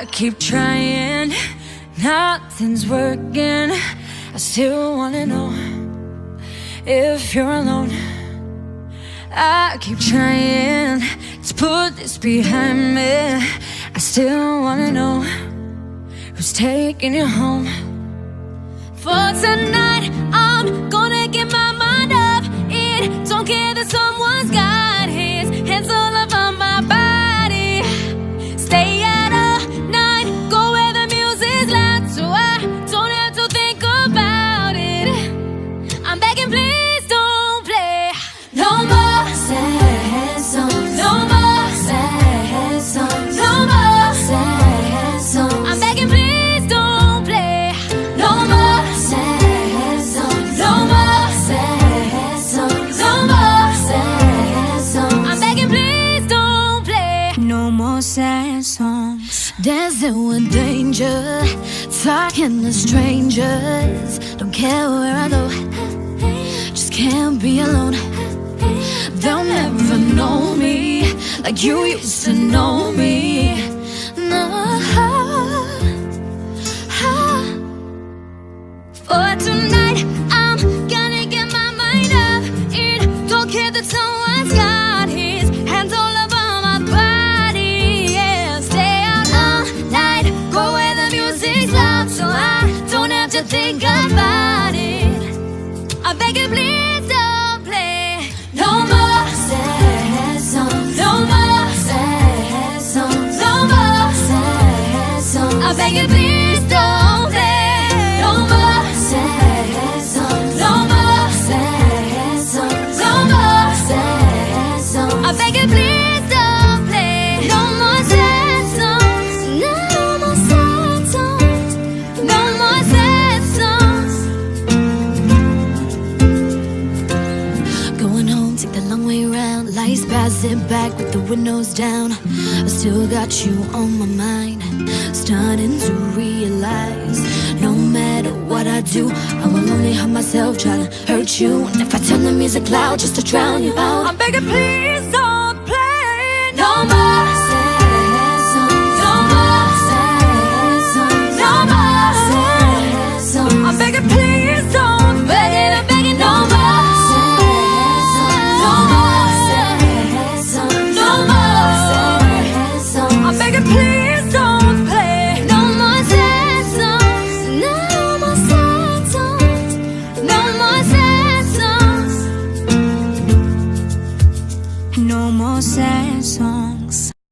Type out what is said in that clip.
I keep trying, nothing's working. I still wanna know if you're alone. I keep trying to put this behind me. I still wanna know who's taking you home. For tonight, I'm gonna get my mind up. It don't care that someone's got his hands all over my body. Stay out all night, go where the music's loud, so I don't have to think about it. I'm begging, please don't play no more sad songs. No more sad songs. No more sad songs. I'm begging, please don't play no more sad songs. No more sad songs. No more sad songs. I'm begging, please don't play no more sad songs. Dancing with danger, talking to strangers. Don't care where I go, just can't be alone. They'll never know me like you used to know me. No. For tonight, I'm gonna get my mind up. It don't care that someone's got his hands all over my body. Yeah, stay out all night, go where the music's loud, so I don't have to think about it. I beg you, please don't play no more sad songs. No more sad songs. No more sad songs. I beg you, please don't play no more sad songs. No more sad songs. No more sad songs. I beg you, please don't play no more sad songs. No more sad songs. No more sad songs. Going home, take the long way around. Lights passing back with the windows down. I still got you on my mind. Starting to realize no matter what I do, I will only hurt myself trying to hurt you. And if I turn the music loud just to drown you out, I'm begging, please don't play no more sad songs. No more sad songs. No more sad songs. I'm begging, please don't. I'm begging, no more sad songs. No more sad songs. No more sad songs. I'm begging, please don't play no more sad songs. No more sad songs. No more sad songs. No more sad songs.